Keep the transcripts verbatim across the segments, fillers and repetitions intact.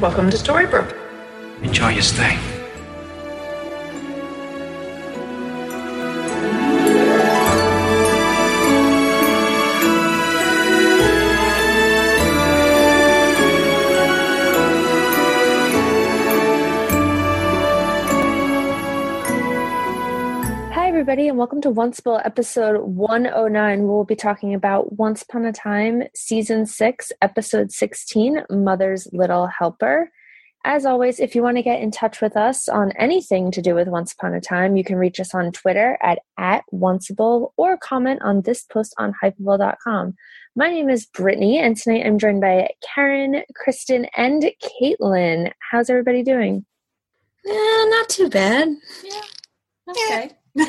Welcome to Storybrooke. Enjoy your stay. Everybody, and welcome to Once Upon episode one oh nine. We'll be talking about Once Upon a Time, season six, episode sixteen, Mother's Little Helper. As always, if you want to get in touch with us on anything to do with Once Upon a Time, you can reach us on Twitter at, at Onceable or comment on this post on hypable dot com. My name is Brittany, and tonight I'm joined by Karen, Kristen, and Caitlin. How's everybody doing? Yeah, not too bad. Yeah, okay. Yeah,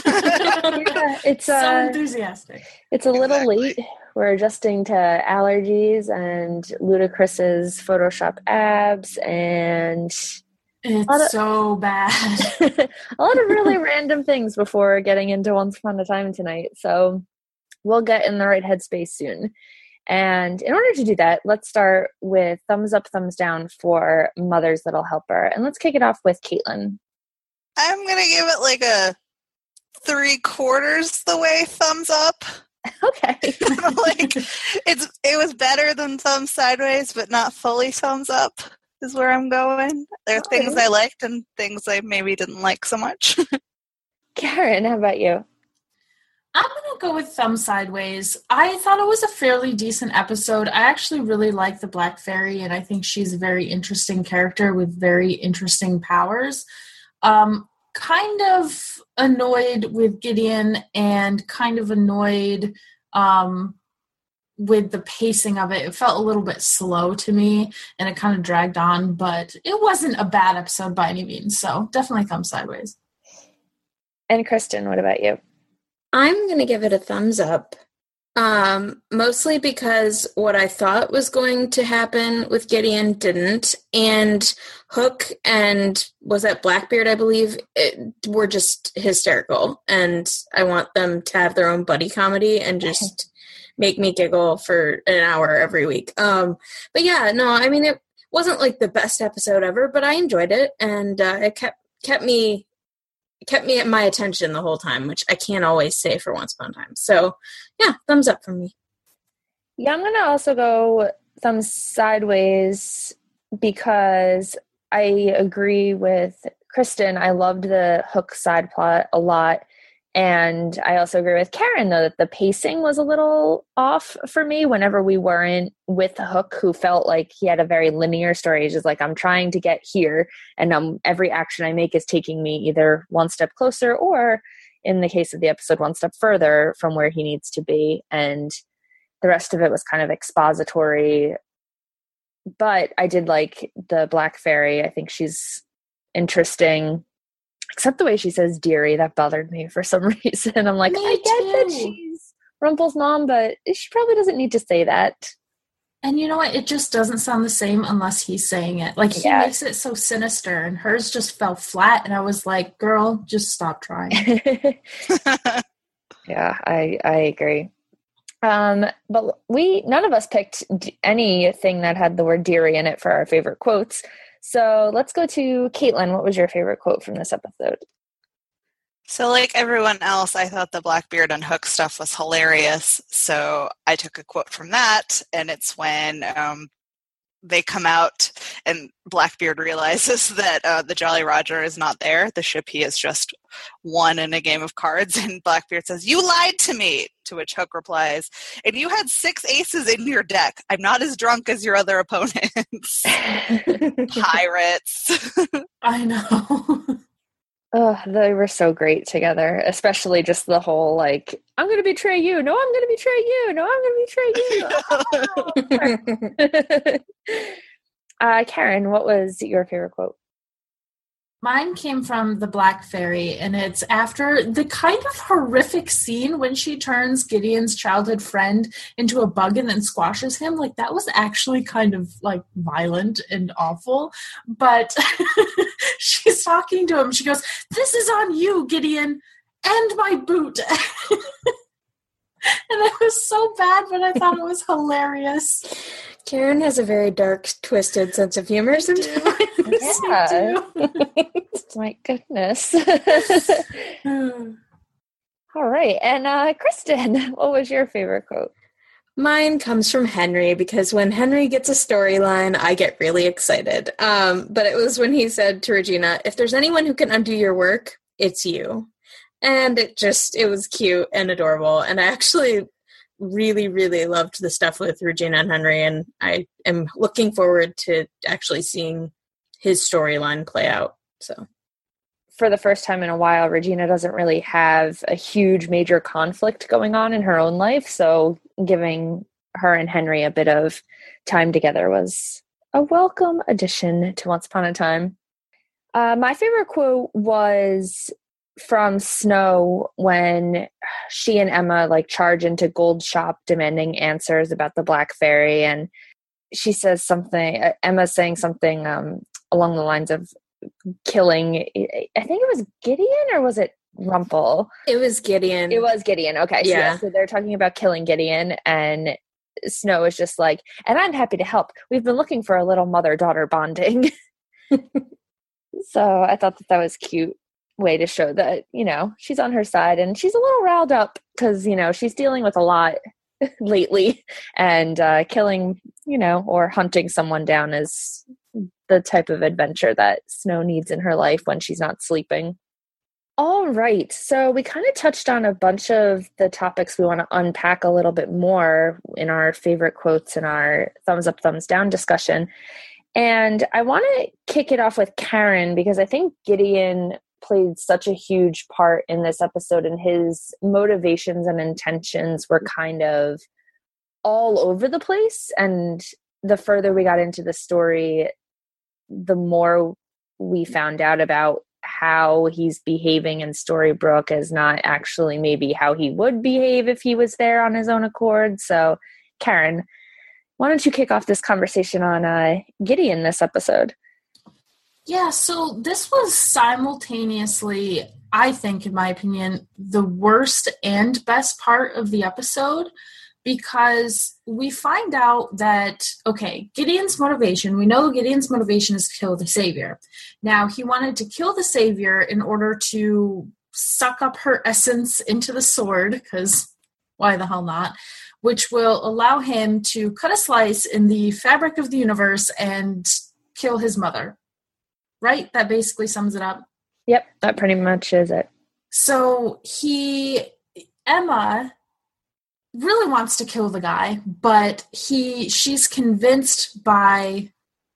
it's uh, so enthusiastic. It's a little Exactly. late. We're adjusting to allergies and Ludacris's Photoshop abs and It's of- so bad. a lot of really random things before getting into Once Upon a Time tonight. So we'll get in the right headspace soon. And in order to do that, let's start with thumbs up, thumbs down for Mother's Little Helper. And let's kick it off with Caitlin. I'm going to give it like a three quarters the way thumbs up. Okay. like it's it was better than thumbs sideways, but not fully thumbs up is where I'm going. There are Okay. things I liked and things I maybe didn't like so much. Karen, how about you? I'm going to go with thumb sideways. I thought it was a fairly decent episode. I actually really like the Black Fairy, and I think she's a very interesting character with very interesting powers. Um, kind of annoyed with Gideon and kind of annoyed um, with the pacing of it. It felt a little bit slow to me, and it kind of dragged on, but it wasn't a bad episode by any means, so definitely thumb sideways. And Kristen, what about you? I'm going to give it a thumbs up, um, mostly because what I thought was going to happen with Gideon didn't, and Hook and, was that Blackbeard, I believe, it, were just hysterical, and I want them to have their own buddy comedy and just make me giggle for an hour every week. Um, but yeah, no, I mean, it wasn't like the best episode ever, but I enjoyed it, and uh, it kept kept me... kept me at my attention the whole time, which I can't always say for Once Upon a Time. So, yeah, thumbs up from me. Yeah, I'm going to also go thumbs sideways because I agree with Kristen. I loved the Hook side plot a lot. And I also agree with Karen, though, that the pacing was a little off for me whenever we weren't with Hook, who felt like he had a very linear story. He's just like, I'm trying to get here, and um, every action I make is taking me either one step closer or, in the case of the episode, one step further from where he needs to be. And the rest of it was kind of expository. But I did like the Black Fairy. I think she's interesting. Except the way she says dearie, that bothered me for some reason. I'm like, Me I get that too. she's Rumple's mom, but she probably doesn't need to say that. And you know what? It just doesn't sound the same unless he's saying it. Like, he Yeah. makes it so sinister, and hers just fell flat, and I was like, girl, just stop trying. Yeah, I I agree. Um, but we none of us picked d- anything that had the word dearie in it for our favorite quotes. So let's go to Caitlin. What was your favorite quote from this episode? So like everyone else, I thought the Blackbeard and Hook stuff was hilarious. So I took a quote from that, and it's when um, they come out and Blackbeard realizes that uh, the Jolly Roger is not there. The ship he has just won in a game of cards. And Blackbeard says, "You lied to me," to which Hook replies, "And you had six aces in your deck. I'm not as drunk as your other opponents." Pirates. I know. Oh, they were so great together, especially just the whole, like, I'm going to betray you. No, I'm going to betray you. No, I'm going to betray you. uh, Karen, what was your favorite quote? Mine came from the Black Fairy, and it's after the kind of horrific scene when she turns Gideon's childhood friend into a bug and then squashes him. Like, that was actually kind of, like, violent and awful. But she's talking to him. She goes, "This is on you, Gideon, and my boot." And it was so bad, but I thought it was hilarious. Karen has a very dark, twisted sense of humor sometimes. Yeah. My goodness. All right. And uh, Kristen, what was your favorite quote? Mine comes from Henry, because when Henry gets a storyline, I get really excited. Um, but it was when he said to Regina, if there's anyone who can undo your work, it's you. And it just, it was cute and adorable. And I actually really, really loved the stuff with Regina and Henry. And I am looking forward to actually seeing his storyline play out. So, for the first time in a while, Regina doesn't really have a huge major conflict going on in her own life. So giving her and Henry a bit of time together was a welcome addition to Once Upon a Time. Uh, my favorite quote was from Snow when she and Emma like charge into Gold Shop demanding answers about the Black Fairy. And she says something, uh, Emma's saying something um, along the lines of killing, I think it was Gideon, or was it Rumpel? It was Gideon. It was Gideon. Okay. So, yeah. yeah, so they're talking about killing Gideon, and Snow is just like, and I'm happy to help. We've been looking for a little mother-daughter bonding. So I thought that that was a cute way to show that, you know, she's on her side, and she's a little riled up because, you know, she's dealing with a lot lately, and uh, killing, you know, or hunting someone down is the type of adventure that Snow needs in her life when she's not sleeping. All right. So we kind of touched on a bunch of the topics we want to unpack a little bit more in our favorite quotes and our thumbs up, thumbs down discussion. And I want to kick it off with Karen, because I think Gideon played such a huge part in this episode, and his motivations and intentions were kind of all over the place. And the further we got into the story, the more we found out about how he's behaving in Storybrooke is not actually maybe how he would behave if he was there on his own accord. So, Karen, why don't you kick off this conversation on uh, Gideon this episode? Yeah, so this was simultaneously, I think, in my opinion, the worst and best part of the episode, because we find out that, okay, Gideon's motivation, we know Gideon's motivation is to kill the Savior. Now, he wanted to kill the Savior in order to suck up her essence into the sword, because why the hell not, which will allow him to cut a slice in the fabric of the universe and kill his mother. Right? That basically sums it up. Yep, that pretty much is it. So he, Emma, really wants to kill the guy, but he, she's convinced by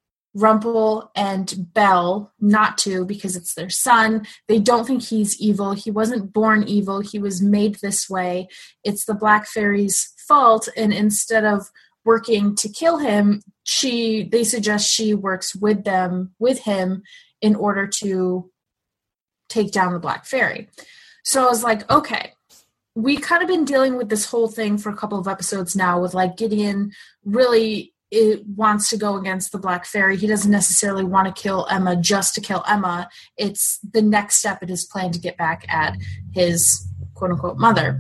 Rumpel and Belle not to, because it's their son. They don't think he's evil. He wasn't born evil. He was made this way. It's the Black Fairy's fault. And instead of working to kill him, she, they suggest she works with them, with him, in order to take down the Black Fairy. So I was like, okay, we kind of been dealing with this whole thing for a couple of episodes now with like Gideon really it wants to go against the Black Fairy. He doesn't necessarily want to kill Emma just to kill Emma. It's the next step in his plan to get back at his quote unquote mother.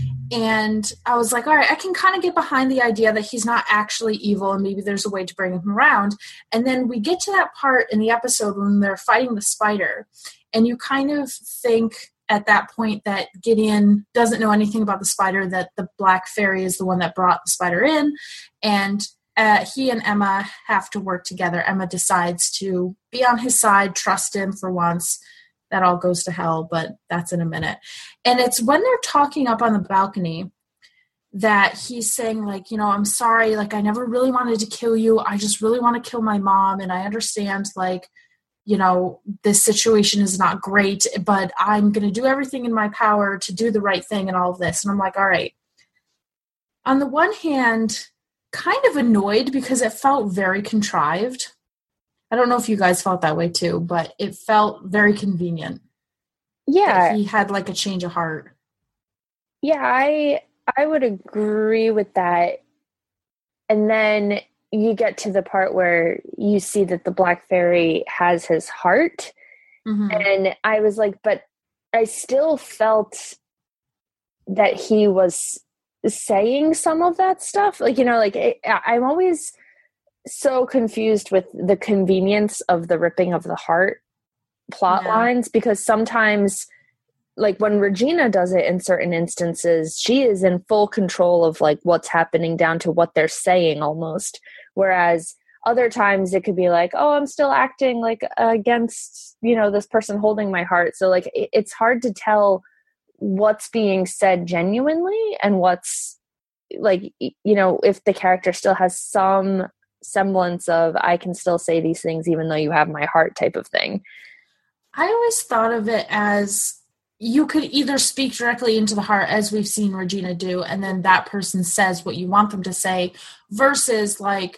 And I was like, all right, I can kind of get behind the idea that he's not actually evil and maybe there's a way to bring him around. And then we get to that part in the episode when they're fighting the spider. And you kind of think at that point that Gideon doesn't know anything about the spider, that the Black Fairy is the one that brought the spider in. And uh, he and Emma have to work together. Emma decides to be on his side, trust him for once. That all goes to hell, but that's in a minute. And it's when they're talking up on the balcony that he's saying, like, you know, I'm sorry, like, I never really wanted to kill you. I just really want to kill my mom. And I understand, like, you know, this situation is not great, but I'm going to do everything in my power to do the right thing and all of this. And I'm like, all right. On the one hand, kind of annoyed because it felt very contrived. I don't know if you guys felt that way too, but it felt very convenient. Yeah. That he had like a change of heart. Yeah, I I would agree with that. And then you get to the part where you see that the Black Fairy has his heart. Mm-hmm. And I was like, but I still felt that he was saying some of that stuff. Like, you know, like it, I'm always so confused with the convenience of the ripping of the heart plot Yeah. lines, because sometimes, like when Regina does it in certain instances, she is in full control of like what's happening down to what they're saying almost. Whereas other times it could be like, oh, I'm still acting like against, you know, this person holding my heart. So like it, it's hard to tell what's being said genuinely and what's like, you know, if the character still has some semblance of, I can still say these things even though you have my heart type of thing. I always thought of it as you could either speak directly into the heart, as we've seen Regina do, and then that person says what you want them to say, versus like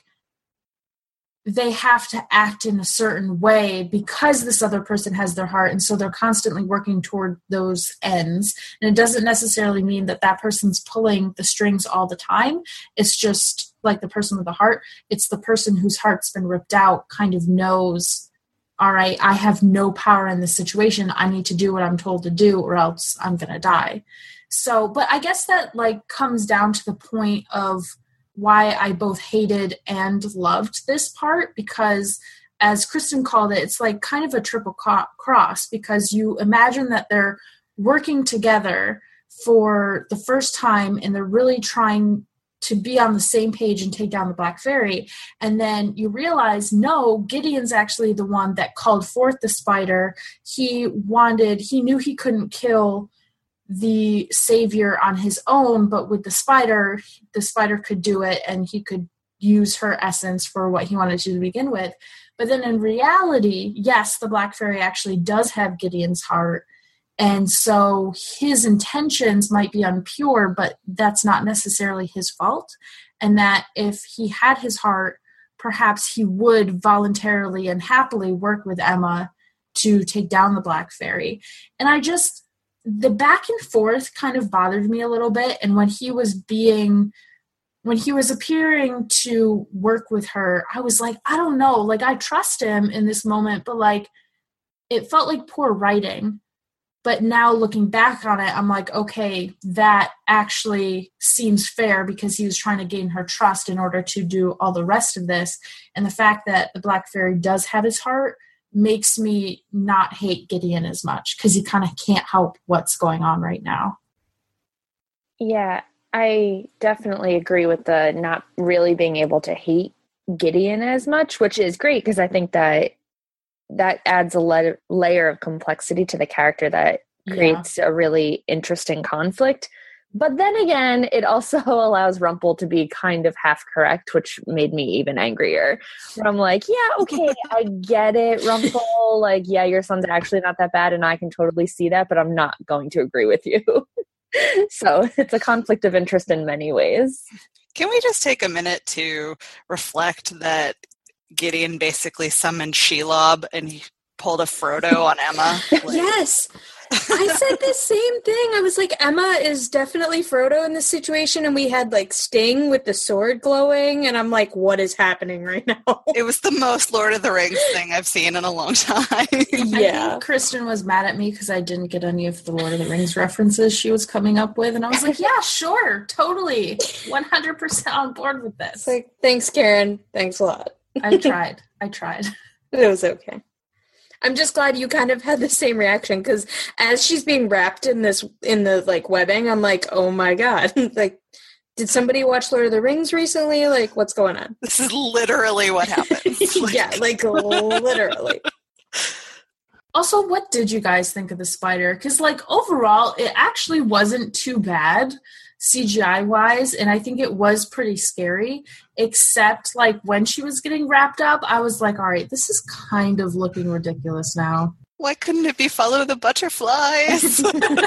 they have to act in a certain way because this other person has their heart, and so they're constantly working toward those ends. And it doesn't necessarily mean that that person's pulling the strings all the time. It's just like the person with the heart. It's the person whose heart's been ripped out kind of knows, all right, I have no power in this situation. I need to do what I'm told to do or else I'm going to die. So, but I guess that like comes down to the point of why I both hated and loved this part, because as Kristen called it, it's like kind of a triple co- cross, because you imagine that they're working together for the first time and they're really trying to be on the same page and take down the Black Fairy. And then you realize, no, Gideon's actually the one that called forth the spider. He wanted, he knew he couldn't kill the savior on his own, but with the spider, the spider could do it and he could use her essence for what he wanted to, to begin with. But then in reality, yes, the Black Fairy actually does have Gideon's heart. And so his intentions might be impure, but that's not necessarily his fault. And that if he had his heart, perhaps he would voluntarily and happily work with Emma to take down the Black Fairy. And I just, the back and forth kind of bothered me a little bit. And when he was being, when he was appearing to work with her, I was like, I don't know, like I trust him in this moment, but like it felt like poor writing. But now looking back on it, I'm like, okay, that actually seems fair because he was trying to gain her trust in order to do all the rest of this. And the fact that the Black Fairy does have his heart makes me not hate Gideon as much because he kind of can't help what's going on right now. Yeah, I definitely agree with the not really being able to hate Gideon as much, which is great because I think that that adds a le- layer of complexity to the character that creates yeah. a really interesting conflict. But then again, it also allows Rumpel to be kind of half correct, which made me even angrier. Where I'm like, yeah, okay, I get it, Rumpel. Like, yeah, your son's actually not that bad, and I can totally see that, but I'm not going to agree with you. So it's a conflict of interest in many ways. Can we just take a minute to reflect that Gideon basically summoned Shelob and he pulled a Frodo on Emma? Like, yes. I said the same thing. I was like, Emma is definitely Frodo in this situation, and we had like Sting with the sword glowing, and I'm like, what is happening right now? It was the most Lord of the Rings thing I've seen in a long time. Yeah. I think Kristen was mad at me because I didn't get any of the Lord of the Rings references she was coming up with, and I was like, yeah, sure, totally, one hundred percent on board with this. It's like, thanks, Karen. Thanks a lot. I tried. I tried. It was okay. I'm just glad you kind of had the same reaction because as she's being wrapped in this, in the like webbing, I'm like, oh my God. Like, did somebody watch Lord of the Rings recently? Like, what's going on? This is literally what happens. Like, yeah, like literally. Also, what did you guys think of the spider? Because like overall, it actually wasn't too bad C G I-wise, and I think it was pretty scary, except like when she was getting wrapped up, I was like, all right, this is kind of looking ridiculous now. Why couldn't it be Follow the Butterflies?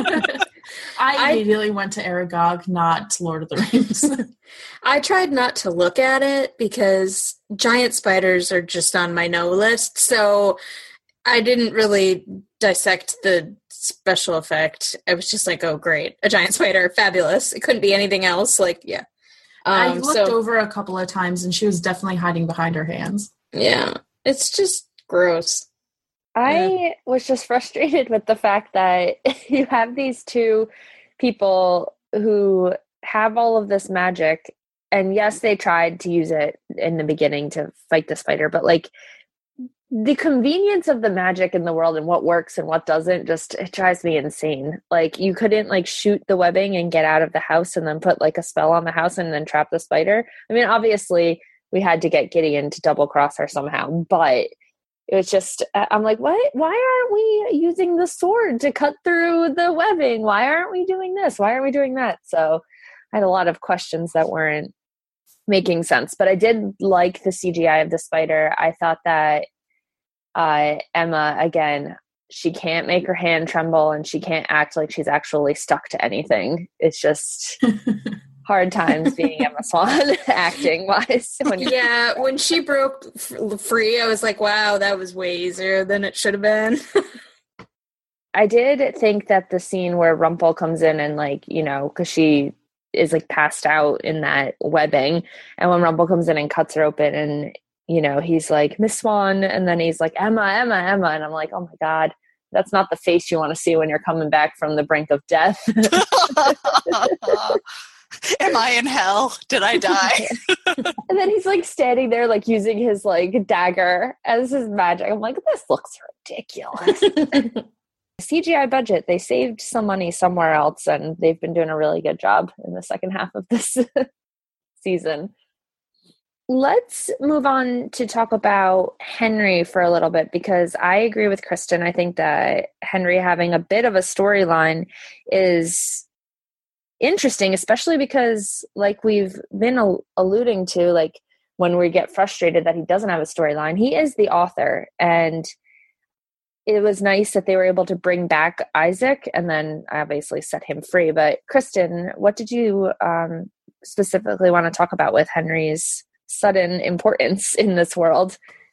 I immediately I, went to Aragog, not Lord of the Rings. I tried not to look at it because giant spiders are just on my no list, so I didn't really dissect the special effect. I was just like, oh, great. A giant spider. Fabulous. It couldn't be anything else. Like, yeah. Um, I looked so, over a couple of times and she was definitely hiding behind her hands. Yeah. It's just gross. I yeah. was just frustrated with the fact that you have these two people who have all of this magic and yes, they tried to use it in the beginning to fight the spider, but like the convenience of the magic in the world and what works and what doesn't, just it drives me insane. Like you couldn't like shoot the webbing and get out of the house and then put like a spell on the house and then trap the spider. I mean, obviously we had to get Gideon to double cross her somehow, but it was just, I'm like, what? Why aren't we using the sword to cut through the webbing? Why aren't we doing this? Why aren't we doing that? So I had a lot of questions that weren't making sense, but I did like the C G I of the spider. I thought that uh, Emma, again, she can't make her hand tremble and she can't act like she's actually stuck to anything. It's just hard times being Emma Swan acting wise. When yeah, when she broke f- free, I was like, wow, that was way easier than it should have been. I did think that the scene where Rumpel comes in and like, you know, because she is like passed out in that webbing, and when Rumpel comes in and cuts her open and, you know, he's like, Miss Swan, and then he's like, Emma, Emma, Emma, and I'm like, oh my God, that's not the face you want to see when you're coming back from the brink of death. Am I in hell? Did I die? And then he's like standing there like using his like dagger as his magic. I'm like, this looks ridiculous. C G I budget, they saved some money somewhere else, and they've been doing a really good job in the second half of this season. Let's move on to talk about Henry for a little bit, because I agree with Kristen. I think that Henry having a bit of a storyline is interesting, especially because, like we've been al- alluding to, like when we get frustrated that he doesn't have a storyline, he is the author, and it was nice that they were able to bring back Isaac and then obviously set him free. But Kristen, what did you um, specifically want to talk about with Henry's sudden importance in this world?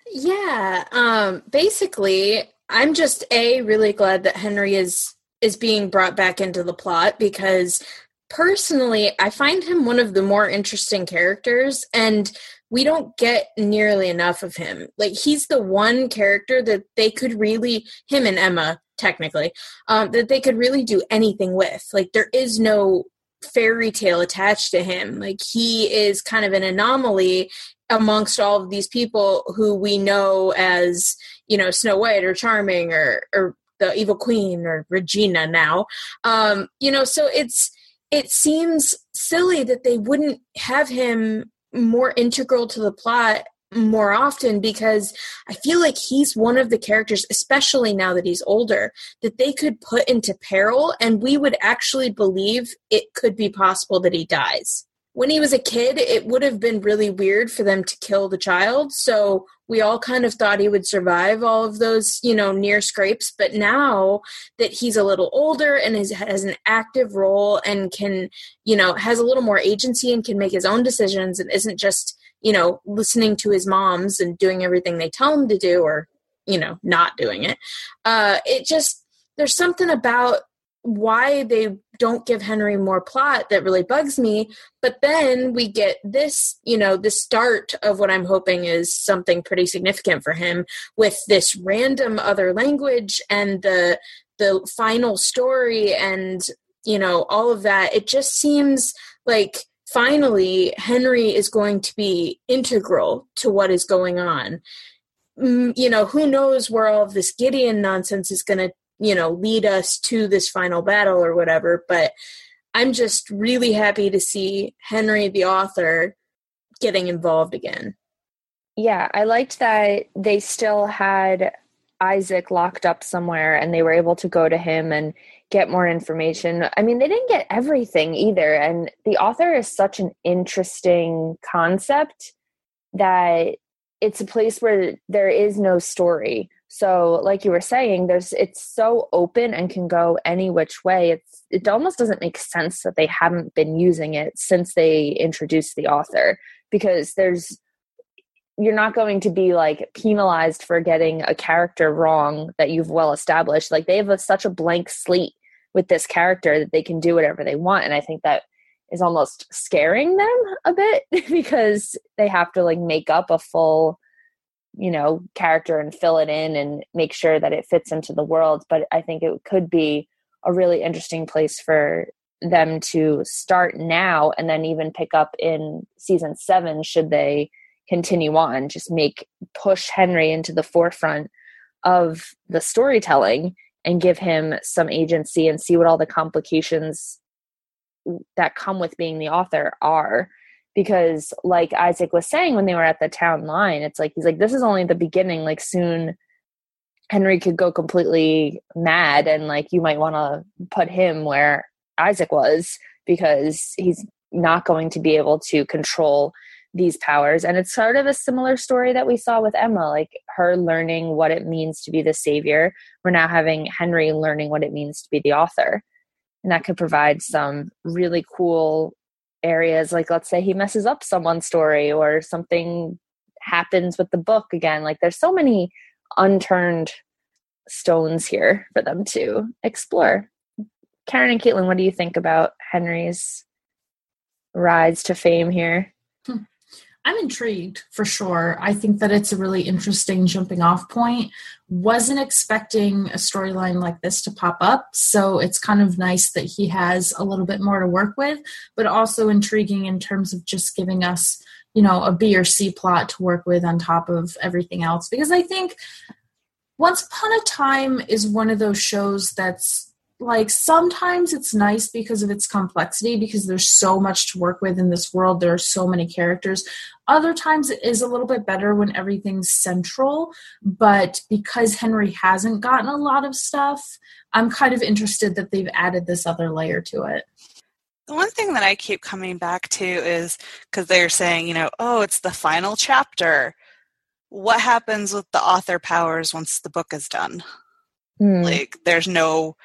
Yeah, um, basically, I'm just a really glad that Henry is is being brought back into the plot, because personally, I find him one of the more interesting characters, and we don't get nearly enough of him. Like, he's the one character that they could really, him and Emma, technically, um, that they could really do anything with. Like, there is no fairy tale attached to him. Like, he is kind of an anomaly amongst all of these people who we know as, you know, Snow White or Charming or, or the Evil Queen or Regina now. Um, you know, so it's, it seems silly that they wouldn't have him more integral to the plot more often, because I feel like he's one of the characters, especially now that he's older, that they could put into peril and we would actually believe it could be possible that he dies. When he was a kid, it would have been really weird for them to kill the child, so we all kind of thought he would survive all of those, you know, near scrapes. But now that he's a little older and is, has an active role and can, you know, has a little more agency and can make his own decisions and isn't just, you know, listening to his moms and doing everything they tell him to do, or, you know, not doing it. Uh, it just, there's something about why they don't give Henry more plot that really bugs me. But then we get this, you know, the start of what I'm hoping is something pretty significant for him, with this random other language and the the final story and, you know, all of that. It just seems like finally Henry is going to be integral to what is going on. Mm, you know, who knows where all of this Gideon nonsense is going to, you know, lead us to this final battle or whatever. But I'm just really happy to see Henry, the author, getting involved again. Yeah, I liked that they still had Isaac locked up somewhere and they were able to go to him and get more information. I mean, they didn't get everything either. And the author is such an interesting concept that it's a place where there is no story. So like you were saying, there's it's so open and can go any which way. It's it almost doesn't make sense that they haven't been using it since they introduced the author, because there's you're not going to be like penalized for getting a character wrong that you've well established. Like, they have a, such a blank slate with this character that they can do whatever they want. And I think that is almost scaring them a bit because they have to like make up a full, you know, character and fill it in and make sure that it fits into the world. But I think it could be a really interesting place for them to start now and then even pick up in season seven should they continue on. Just make push Henry into the forefront of the storytelling and give him some agency and see what all the complications that come with being the author are. Because like Isaac was saying when they were at the town line, it's like, he's like, this is only the beginning. Like soon Henry could go completely mad and like you might want to put him where Isaac was, because he's not going to be able to control these powers. And it's sort of a similar story that we saw with Emma, like her learning what it means to be the savior. We're now having Henry learning what it means to be the author. And that could provide some really cool areas. Like, let's say he messes up someone's story or something happens with the book again. Like there's so many unturned stones here for them to explore. Karen and Caitlin, what do you think about Henry's rise to fame here? Hmm. I'm intrigued for sure. I think that it's a really interesting jumping off point. Wasn't expecting a storyline like this to pop up, so it's kind of nice that he has a little bit more to work with, but also intriguing in terms of just giving us, you know, a B or C plot to work with on top of everything else. Because I think Once Upon a Time is one of those shows that's like, sometimes it's nice because of its complexity, because there's so much to work with in this world. There are so many characters. Other times it is a little bit better when everything's central, but because Henry hasn't gotten a lot of stuff, I'm kind of interested that they've added this other layer to it. The one thing that I keep coming back to is, because they're saying, you know, oh, it's the final chapter. What happens with the author powers once the book is done? Mm. Like, there's no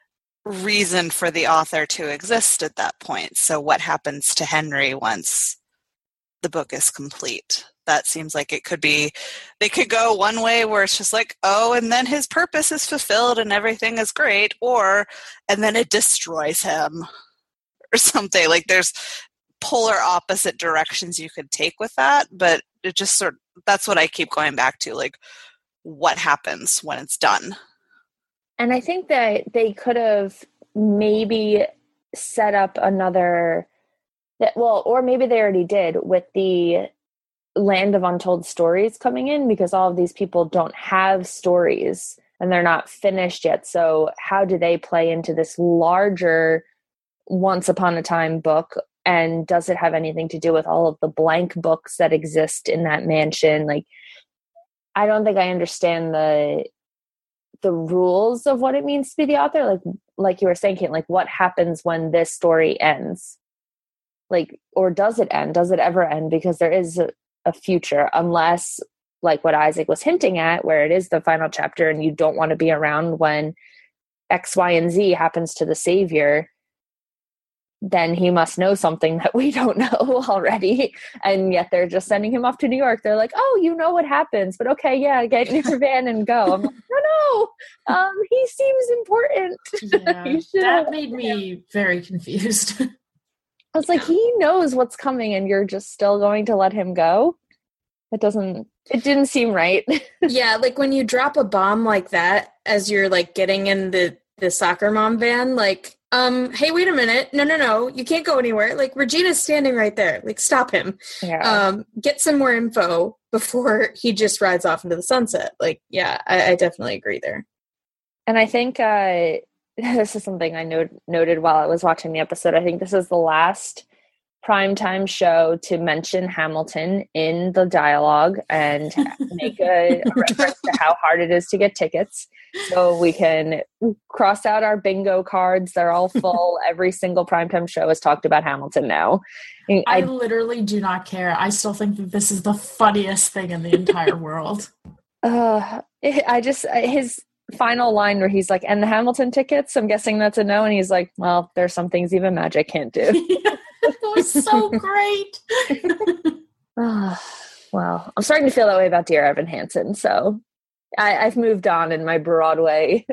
reason for the author to exist at that point. So what happens to Henry once the book is complete? That seems like it could be, they could go one way where it's just like, oh, and then his purpose is fulfilled and everything is great, or, and then it destroys him or something. Like there's polar opposite directions you could take with that, but it just sort of, that's what I keep going back to, like what happens when it's done. And I think that they could have maybe set up another, that well, or maybe they already did with the Land of Untold Stories coming in, because all of these people don't have stories and they're not finished yet. So how do they play into this larger Once Upon a Time book? And does it have anything to do with all of the blank books that exist in that mansion? Like, I don't think I understand the the rules of what it means to be the author. Like, like you were saying, Kate, like what happens when this story ends? Like, or does it end? Does it ever end? Because there is a, a future, unless like what Isaac was hinting at, where it is the final chapter and you don't want to be around when X, Y, and Z happens to the savior. Then he must know something that we don't know already. And yet they're just sending him off to New York. They're like, oh, you know what happens, but okay, yeah, get in your van and go. I'm like, no, no, um, he seems important. Yeah, that made me very confused. I was like, he knows what's coming and you're just still going to let him go? It doesn't, it didn't seem right. Yeah, like when you drop a bomb like that as you're like getting in the, the soccer mom van, like, Um, hey, wait a minute. No, no, no. You can't go anywhere. Like, Regina's standing right there. Like, stop him. Yeah. Um, get some more info before he just rides off into the sunset. Like, yeah, I, I definitely agree there. And I think uh, this is something I not- noted while I was watching the episode. I think this is the last primetime show to mention Hamilton in the dialogue and make a, a reference to how hard it is to get tickets. So we can cross out our bingo cards. They're all full. Every single primetime show has talked about Hamilton now. I, I literally do not care. I still think that this is the funniest thing in the entire world. Uh, I just, his final line where he's like, and the Hamilton tickets, I'm guessing that's a no. And he's like, well, there's some things even magic can't do. Yeah, it was so great. uh, well, I'm starting to feel that way about Dear Evan Hansen. So I, I've moved on in my Broadway.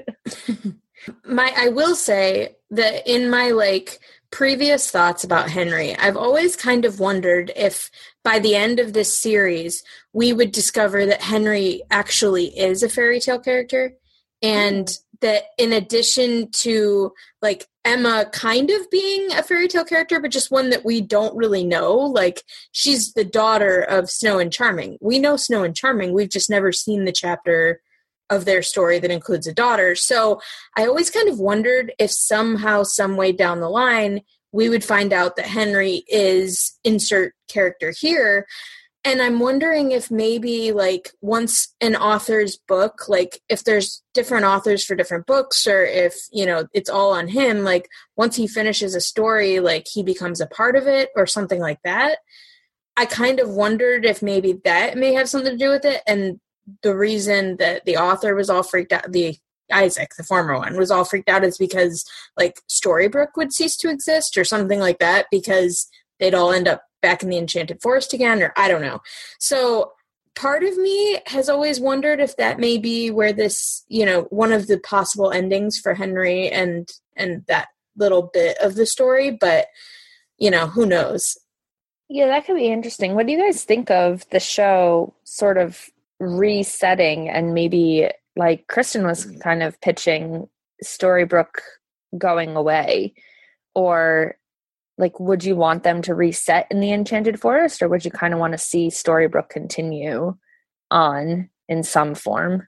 my, I will say that in my like previous thoughts about Henry, I've always kind of wondered if by the end of this series, we would discover that Henry actually is a fairy tale character. And that in addition to like Emma kind of being a fairy tale character, but just one that we don't really know. Like, she's the daughter of Snow and Charming. We know Snow and Charming. We've just never seen the chapter of their story that includes a daughter. So I always kind of wondered if somehow, some way down the line, we would find out that Henry is insert character here. And I'm wondering if maybe, like, once an author's book, like, if there's different authors for different books, or if, you know, it's all on him, like, once he finishes a story, like, he becomes a part of it or something like that. I kind of wondered if maybe that may have something to do with it. And the reason that the author was all freaked out, the Isaac, the former one, was all freaked out is because, like, Storybrooke would cease to exist or something like that, because they'd all end up back in the Enchanted Forest again, or I don't know. So part of me has always wondered if that may be where this, you know, one of the possible endings for Henry and and that little bit of the story, but, you know, who knows? Yeah, that could be interesting. What do you guys think of the show sort of resetting, and maybe, like Kristen was kind of pitching, Storybrooke going away? Or, like, would you want them to reset in the Enchanted Forest, or would you kind of want to see Storybrooke continue on in some form?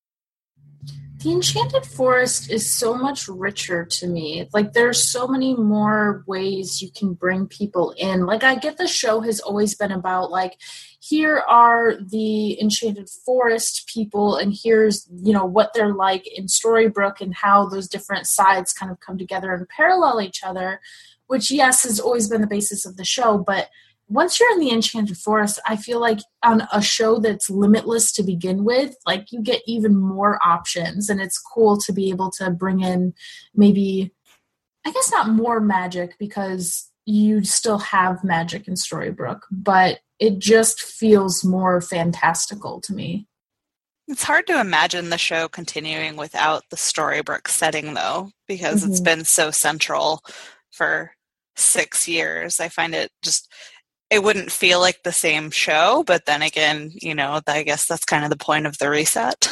The Enchanted Forest is so much richer to me. Like, there's so many more ways you can bring people in. Like, I get the show has always been about, like, here are the Enchanted Forest people, and here's, you know, what they're like in Storybrooke, and how those different sides kind of come together and parallel each other, which, yes, has always been the basis of the show. But once you're in the Enchanted Forest, I feel like on a show that's limitless to begin with, like, you get even more options, and it's cool to be able to bring in maybe, I guess not more magic, because you still have magic in Storybrooke, but it just feels more fantastical to me. It's hard to imagine the show continuing without the Storybrooke setting, though, because mm-hmm. it's been so central for six years. I find it just, it wouldn't feel like the same show, but then again, you know, I guess that's kind of the point of the reset.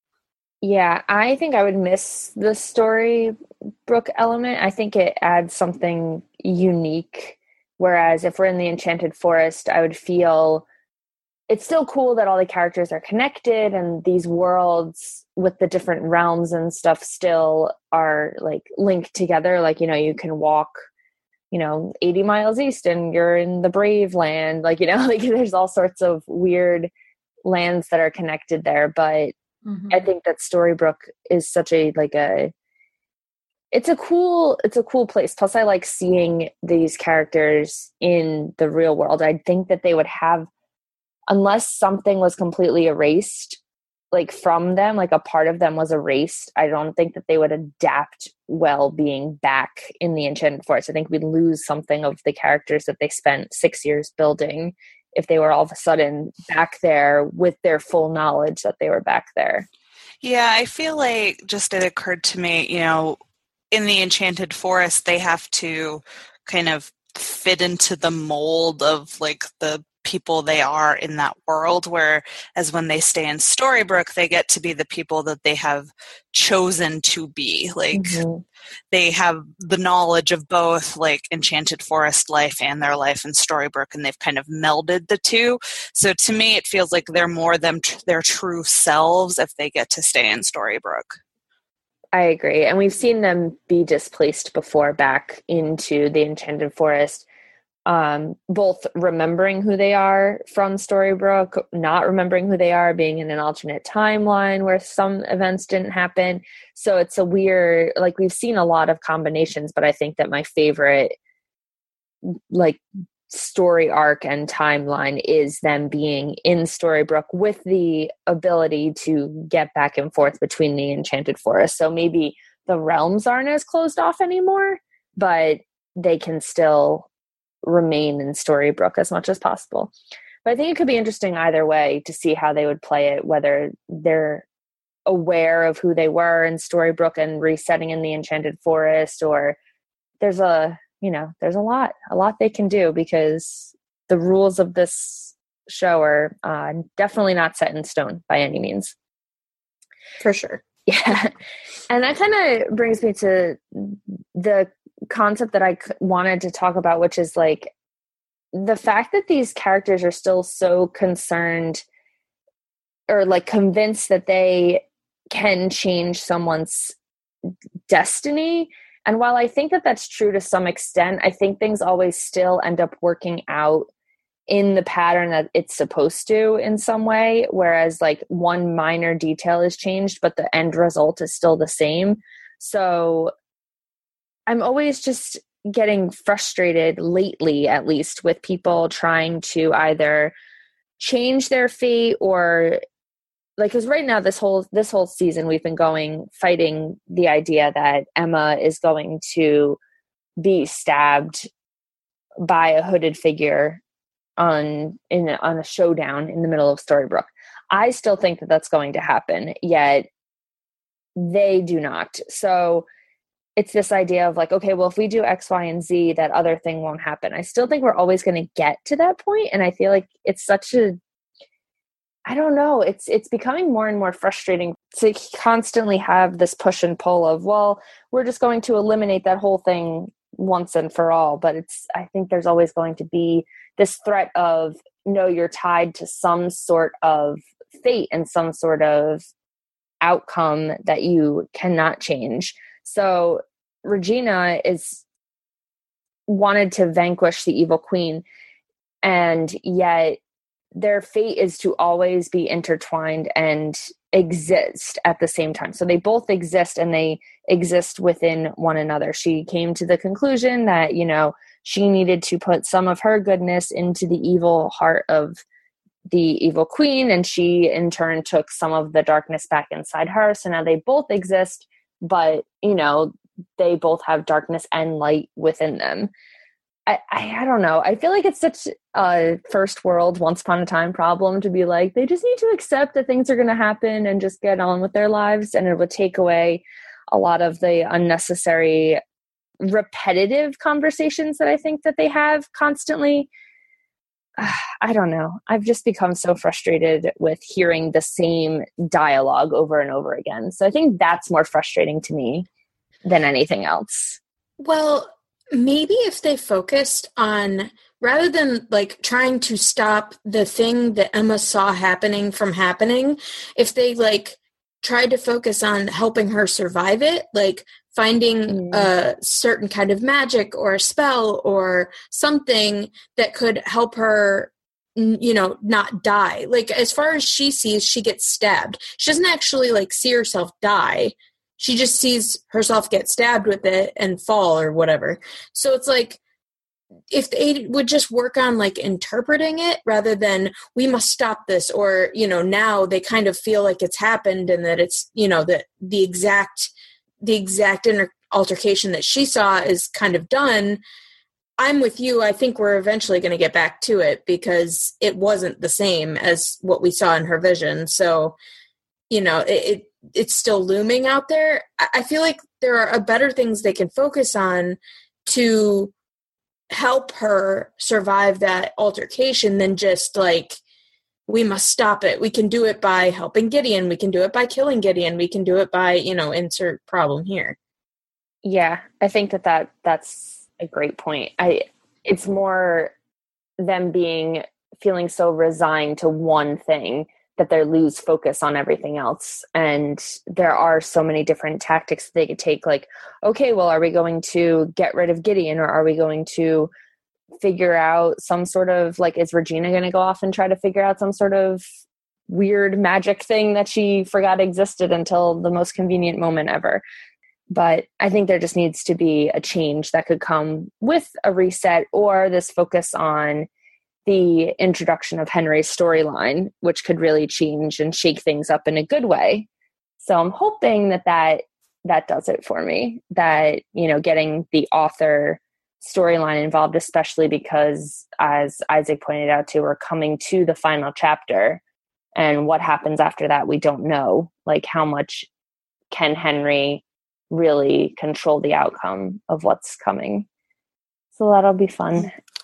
Yeah, I think I would miss the Storybrooke element. I think it adds something unique, whereas if we're in the Enchanted Forest, I would feel it's still cool that all the characters are connected, and these worlds with the different realms and stuff still are, like, linked together. Like, you know, you can walk, you know, eighty miles east and you're in the Brave Land. Like, you know, like, there's all sorts of weird lands that are connected there. But mm-hmm. I think that Storybrooke is such a, like a, it's a cool, it's a cool place. Plus I like seeing these characters in the real world. I think that they would have, unless something was completely erased, like, from them, like a part of them was erased, I don't think that they would adapt well being back in the Enchanted Forest. I think we'd lose something of the characters that they spent six years building if they were all of a sudden back there with their full knowledge that they were back there. Yeah, I feel like, just it occurred to me, you know, in the Enchanted Forest, they have to kind of fit into the mold of, like, the people they are in that world, whereas when they stay in Storybrooke, they get to be the people that they have chosen to be. Like, mm-hmm. they have the knowledge of both, like, Enchanted Forest life and their life in Storybrooke, and they've kind of melded the two. So to me, it feels like they're more them tr- their true selves if they get to stay in Storybrooke. I agree. And we've seen them be displaced before back into the Enchanted Forest. Um, both remembering who they are from Storybrooke, not remembering who they are, being in an alternate timeline where some events didn't happen. So it's a weird, like, we've seen a lot of combinations, but I think that my favorite, like, story arc and timeline is them being in Storybrooke with the ability to get back and forth between the Enchanted Forest. So maybe the realms aren't as closed off anymore, but they can still remain in Storybrooke as much as possible. But I think it could be interesting either way to see how they would play it, whether they're aware of who they were in Storybrooke and resetting in the Enchanted Forest, or there's a, you know, there's a lot, a lot they can do, because the rules of this show are uh, definitely not set in stone by any means. For sure. Yeah. And that kind of brings me to the concept that I wanted to talk about, which is like the fact that these characters are still so concerned or like convinced that they can change someone's destiny. And while I think that that's true to some extent, I think things always still end up working out in the pattern that it's supposed to in some way, whereas like one minor detail is changed, but the end result is still the same. So I'm always just getting frustrated lately, at least, with people trying to either change their fate or like, because right now this whole this whole season we've been going fighting the idea that Emma is going to be stabbed by a hooded figure on in a, on a showdown in the middle of Storybrooke. I still think that that's going to happen, yet they do not. So it's this idea of like, okay, well, if we do X, Y, and Z, that other thing won't happen. I still think we're always going to get to that point, and I feel like it's such a I don't know. It's it's becoming more and more frustrating to constantly have this push and pull of, well, we're just going to eliminate that whole thing once and for all. But it's I think there's always going to be this threat of, no, you're tied to some sort of fate and some sort of outcome that you cannot change. So Regina is wanted to vanquish the evil queen, and yet their fate is to always be intertwined and exist at the same time. So they both exist and they exist within one another. She came to the conclusion that, you know, she needed to put some of her goodness into the evil heart of the evil queen, and she in turn took some of the darkness back inside her. So now they both exist, but, you know, they both have darkness and light within them. I, I, I don't know. I feel like it's such a first world, once upon a time problem to be like, they just need to accept that things are going to happen and just get on with their lives. And it would take away a lot of the unnecessary, repetitive conversations that I think that they have constantly. I don't know. I've just become so frustrated with hearing the same dialogue over and over again. So I think that's more frustrating to me than anything else. Well, maybe if they focused on, rather than like trying to stop the thing that Emma saw happening from happening, if they like tried to focus on helping her survive it, like finding mm. a certain kind of magic or a spell or something that could help her, you know, not die. Like, as far as she sees, she gets stabbed. She doesn't actually like see herself die. She just sees herself get stabbed with it and fall or whatever. So it's like, if they would just work on like interpreting it rather than, we must stop this, or, you know, now they kind of feel like it's happened and that it's, you know, that the exact, the exact inter- altercation that she saw is kind of done. I'm with you. I think we're eventually going to get back to it because it wasn't the same as what we saw in her vision. So, you know, it, it it's still looming out there. I feel like there are better things they can focus on to help her survive that altercation than just like, we must stop it. We can do it by helping Gideon. We can do it by killing Gideon. We can do it by, you know, insert problem here. Yeah, I think that, that that's a great point. I it's more them being feeling so resigned to one thing that they lose focus on everything else. And there are so many different tactics they could take. Like, okay, well, are we going to get rid of Gideon, or are we going to figure out some sort of, like, is Regina going to go off and try to figure out some sort of weird magic thing that she forgot existed until the most convenient moment ever? But I think there just needs to be a change that could come with a reset, or this focus on the introduction of Henry's storyline, which could really change and shake things up in a good way. So I'm hoping that that, that does it for me, that, you know, getting the author storyline involved, especially because, as Isaac pointed out too, we're coming to the final chapter, and what happens after that, we don't know. Like, how much can Henry really control the outcome of what's coming? So that'll be fun.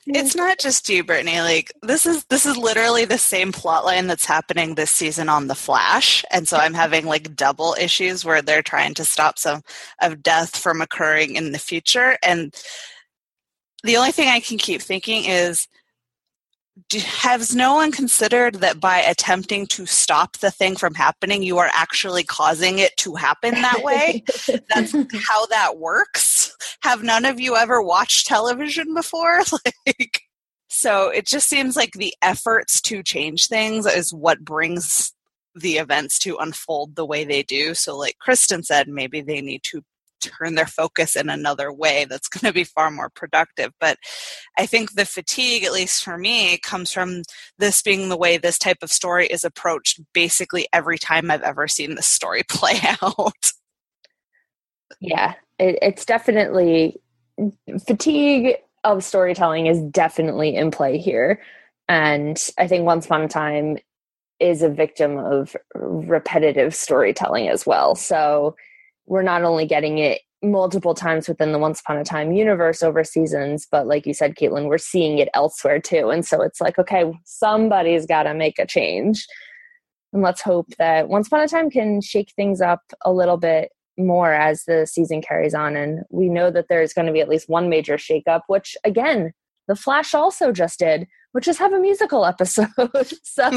it's not just you, Brittany. Like this is this is literally the same plot line that's happening this season on The Flash, and so I'm having like double issues where they're trying to stop some of death from occurring in the future. And the only thing I can keep thinking is, do, has no one considered that by attempting to stop the thing from happening, you are actually causing it to happen that way? That's how that works. Have none of you ever watched television before? Like, so it just seems like the efforts to change things is what brings the events to unfold the way they do. So like Kristen said, maybe they need to turn their focus in another way that's going to be far more productive. But I think the fatigue, at least for me, comes from this being the way this type of story is approached basically every time I've ever seen this story play out. Yeah, it, it's definitely fatigue of storytelling is definitely in play here. And I think Once Upon a Time is a victim of repetitive storytelling as well. So we're not only getting it multiple times within the Once Upon a Time universe over seasons, but like you said, Caitlin, we're seeing it elsewhere too. And so it's like, okay, somebody's got to make a change. And let's hope that Once Upon a Time can shake things up a little bit more as the season carries on. And we know that there's going to be at least one major shakeup, which again, The Flash also just did, which is have a musical episode. So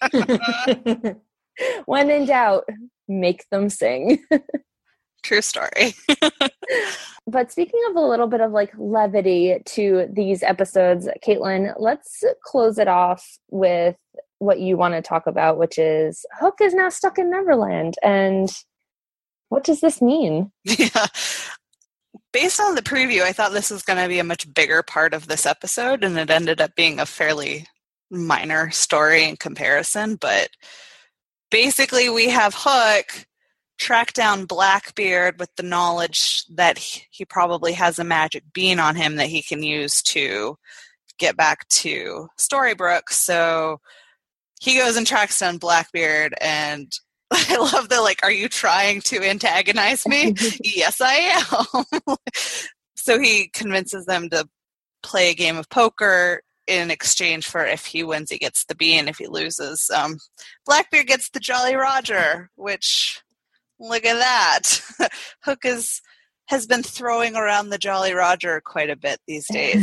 when in doubt, make them sing. True story. But speaking of a little bit of like levity to these episodes, Caitlin, let's close it off with what you want to talk about, which is Hook is now stuck in Neverland. And what does this mean? Yeah. Based on the preview, I thought this was going to be a much bigger part of this episode, and it ended up being a fairly minor story in comparison. But basically, we have Hook track down Blackbeard with the knowledge that he, he probably has a magic bean on him that he can use to get back to Storybrooke. So he goes and tracks down Blackbeard, and I love the, like, are you trying to antagonize me? Yes, I am. So he convinces them to play a game of poker in exchange for if he wins, he gets the bean. If he loses, um, Blackbeard gets the Jolly Roger, which... look at that. Hook is, has been throwing around the Jolly Roger quite a bit these days.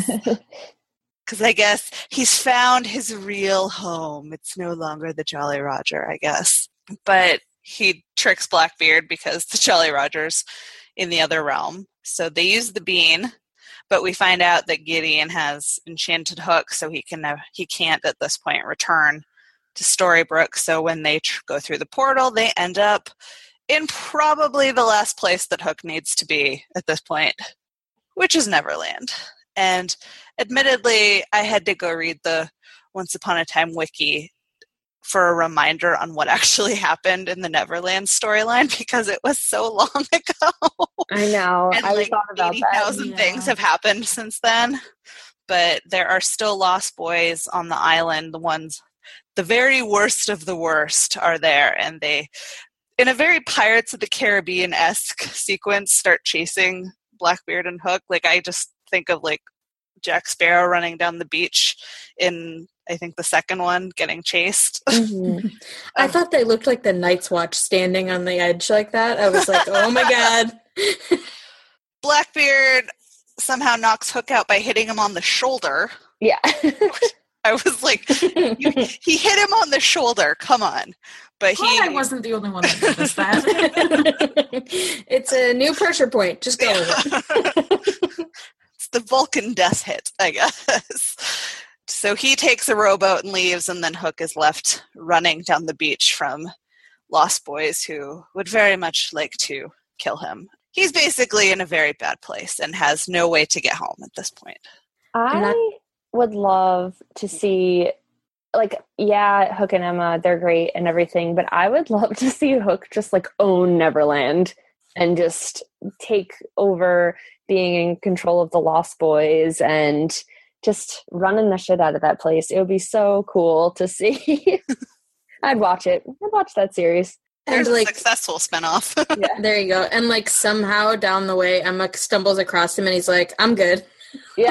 Because I guess he's found his real home. It's no longer the Jolly Roger, I guess. But he tricks Blackbeard because the Jolly Roger's in the other realm. So they use the bean, but we find out that Gideon has enchanted Hook, so he can uh, he can't at this point return to Storybrooke. So when they tr- go through the portal, they end up in probably the last place that Hook needs to be at this point, which is Neverland. And admittedly, I had to go read the Once Upon a Time wiki for a reminder on what actually happened in the Neverland storyline because it was so long ago. I know. And I like thought about eighty that. thousand Yeah. things have happened since then. But there are still Lost Boys on the island. The ones, the very worst of the worst are there, and they... in a very Pirates of the Caribbean-esque sequence, start chasing Blackbeard and Hook. Like, I just think of, like, Jack Sparrow running down the beach in, I think, the second one, getting chased. Mm-hmm. I thought they looked like the Night's Watch standing on the edge like that. I was like, oh my god. Blackbeard somehow knocks Hook out by hitting him on the shoulder. Yeah. I was like, you, he hit him on the shoulder. Come on. But he Glad I wasn't the only one that noticed that. It's a new pressure point. Just go with it. It's the Vulcan death hit, I guess. So he takes a rowboat and leaves, and then Hook is left running down the beach from Lost Boys who would very much like to kill him. He's basically in a very bad place and has no way to get home at this point. I not- would love to see, like, yeah, Hook and Emma, they're great and everything, but I would love to see Hook just, like, own Neverland and just take over being in control of the Lost Boys and just running the shit out of that place. It would be so cool to see. I'd watch it. I'd watch that series. There's And, like, a successful spinoff. Yeah. there you go. And like somehow down the way, Emma stumbles across him and he's like, I'm good. Yeah.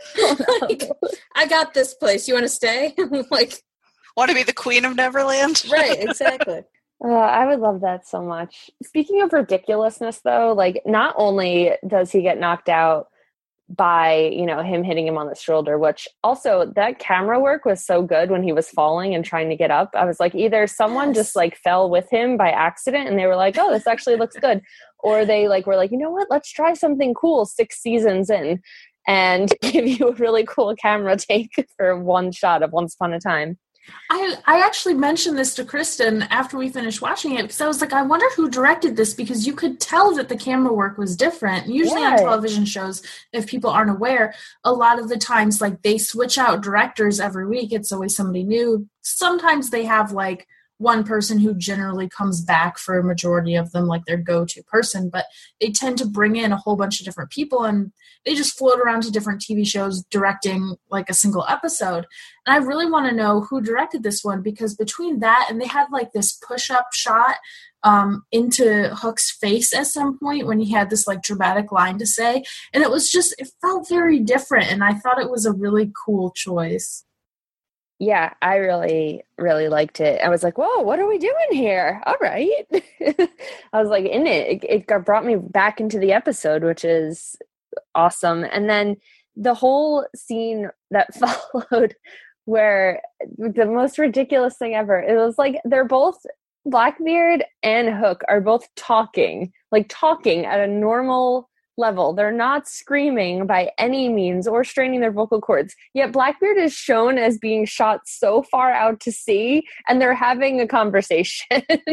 Like, I got this place. You want to stay? Like, want to be the queen of Neverland? Right, exactly. Uh, I would love that so much. Speaking of ridiculousness, though, like not only does he get knocked out by, you know, him hitting him on the shoulder, which also that camera work was so good when he was falling and trying to get up. I was like, either someone Yes. just like fell with him by accident and they were like, oh, this actually looks good. Or they like were like, you know what, let's try something cool six seasons in and give you a really cool camera take for one shot of Once Upon a Time. I, I actually mentioned this to Kristen after we finished watching it because I was like, I wonder who directed this because you could tell that the camera work was different. Usually Yeah. on television shows, if people aren't aware, a lot of the times like they switch out directors every week. It's always somebody new. Sometimes they have like one person who generally comes back for a majority of them, like their go-to person, but they tend to bring in a whole bunch of different people and they just float around to different T V shows directing like a single episode. And I really want to know who directed this one because between that and they had like this push-up shot um, into Hook's face at some point when he had this like dramatic line to say. And it was just, it felt very different. And I thought it was a really cool choice. Yeah, I really, really liked it. I was like, whoa, what are we doing here? All right. I was like in it. It, it got, brought me back into the episode, which is awesome. And then the whole scene that followed where the most ridiculous thing ever, it was like they're both, Blackbeard and Hook are both talking, like talking at a normal level. They're not screaming by any means or straining their vocal cords. Yet Blackbeard is shown as being shot so far out to sea and they're having a conversation.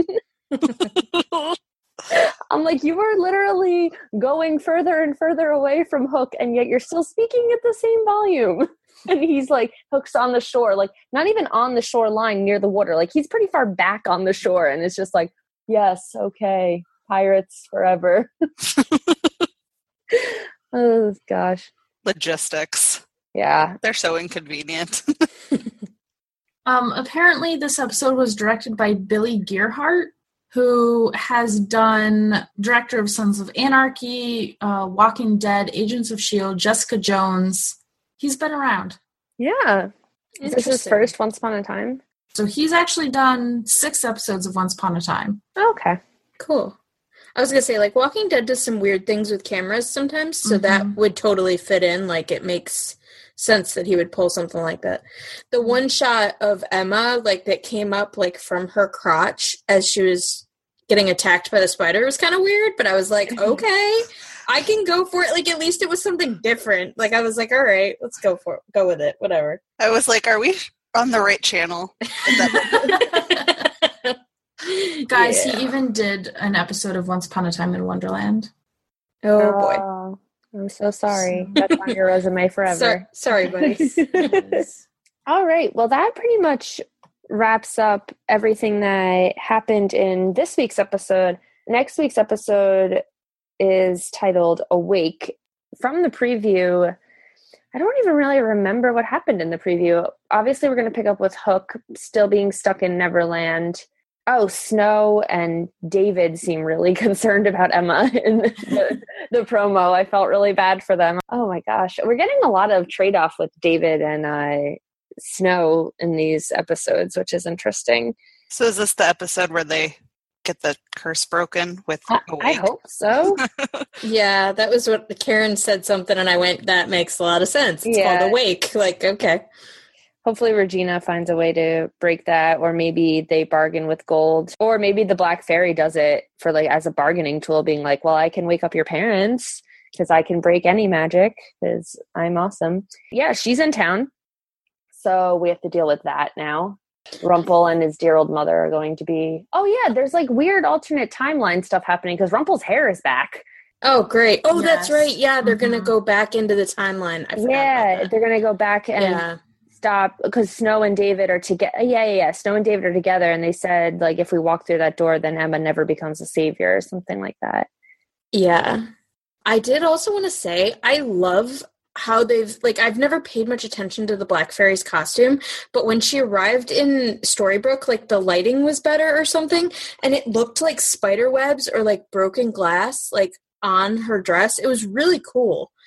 I'm like, you are literally going further and further away from Hook and yet you're still speaking at the same volume. And he's like, Hook's on the shore, like not even on the shoreline near the water. Like he's pretty far back on the shore and it's just like, yes, okay, pirates forever. Oh gosh. Logistics. Yeah. They're so inconvenient. Um, apparently this episode was directed by Billy Gearhart, who has done director of Sons of Anarchy, uh, Walking Dead, Agents of S H I E L D, Jessica Jones. He's been around. Yeah. Is this his first Once Upon a Time? So he's actually done six episodes of Once Upon a Time. Okay. Cool. I was going to say, like, Walking Dead does some weird things with cameras sometimes, so Mm-hmm. that would totally fit in. Like, it makes sense that he would pull something like that. The one shot of Emma, like, that came up, like, from her crotch as she was getting attacked by the spider was kind of weird, but I was like, okay, I can go for it. Like, at least it was something different. Like, I was like, all right, let's go for it. Go with it. Whatever. I was like, are we on the right channel? Is that- Guys, Yeah. he even did an episode of Once Upon a Time in Wonderland. Oh, boy. Oh, I'm so sorry. That's on your resume forever. So- sorry, buddies. All right. Well, that pretty much wraps up everything that happened in this week's episode. Next week's episode is titled Awake. From the preview, I don't even really remember what happened in the preview. Obviously, we're going to pick up with Hook still being stuck in Neverland. Oh, Snow and David seem really concerned about Emma in the, the promo. I felt really bad for them. Oh my gosh. We're getting a lot of trade-off with David and uh, Snow in these episodes, which is interesting. so is this the episode where they get the curse broken with I, I Awake? hope so. Yeah, that was what Karen said something, and I went, that makes a lot of sense. It's Yeah. called Awake. Like, okay. Hopefully Regina finds a way to break that, or maybe they bargain with Gold, or maybe the Black Fairy does it for like as a bargaining tool, being like, well, I can wake up your parents because I can break any magic because I'm awesome. Yeah, she's in town. So we have to deal with that now. Rumple and his dear old mother are going to be, oh yeah, there's like weird alternate timeline stuff happening because Rumple's hair is back. Oh, great. Oh, that's Yes. right. Yeah, they're going to Mhm. go back into the timeline. I forgot Yeah, about that. they're going to go back and Yeah. stop because Snow and David are together. Yeah, yeah, yeah. Snow and David are together, and they said like if we walk through that door, then Emma never becomes a savior or something like that. Yeah. I did also want to say, I love how they've, like, I've never paid much attention to the Black Fairy's costume, but when she arrived in Storybrooke, like, the lighting was better or something, and it looked like spider webs or, like, broken glass, like, on her dress. It was really cool.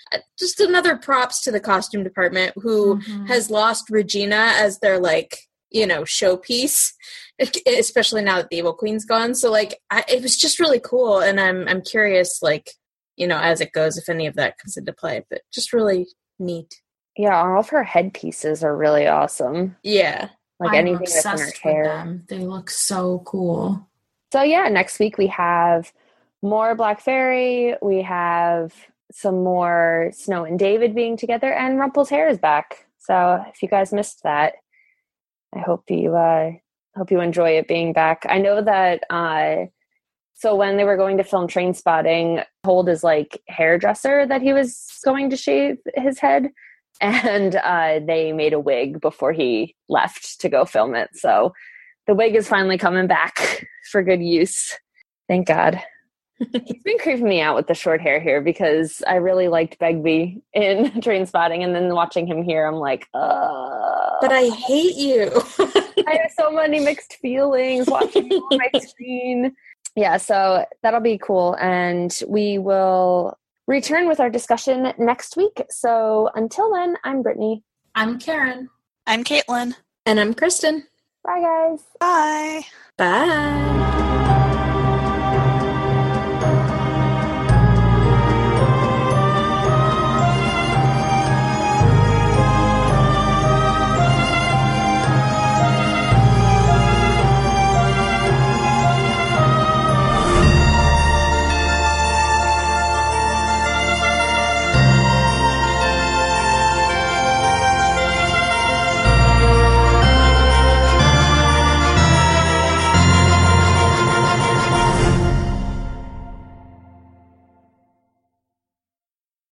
just another props to the costume department who Mhm. has lost Regina as their, like, you know, showpiece, especially now that the Evil Queen's gone. So, like, I, it was just really cool, and I'm I'm curious, like, you know, as it goes, if any of that comes into play, but just really neat. Yeah, all of her headpieces are really awesome. Yeah. Like I'm anything that's in her obsessed with hair. them. They look so cool. So yeah, next week we have more Black Fairy. We have some more Snow and David being together, and Rumple's hair is back. So if you guys missed that, I hope you uh, hope you enjoy it being back. I know that. Uh, so when they were going to film Train Spotting, told his like hairdresser that he was going to shave his head, and uh, they made a wig before he left to go film it. So the wig is finally coming back for good use. Thank God. He's been creeping me out with the short hair here because I really liked Begbie in Train Spotting, and then watching him here, I'm like, uh But I hate you. I have so many mixed feelings watching you on my screen. Yeah, so that'll be cool, and we will return with our discussion next week. So until then, I'm Brittany. I'm Karen. I'm Caitlin. And I'm Kristen. Bye, guys. Bye. Bye.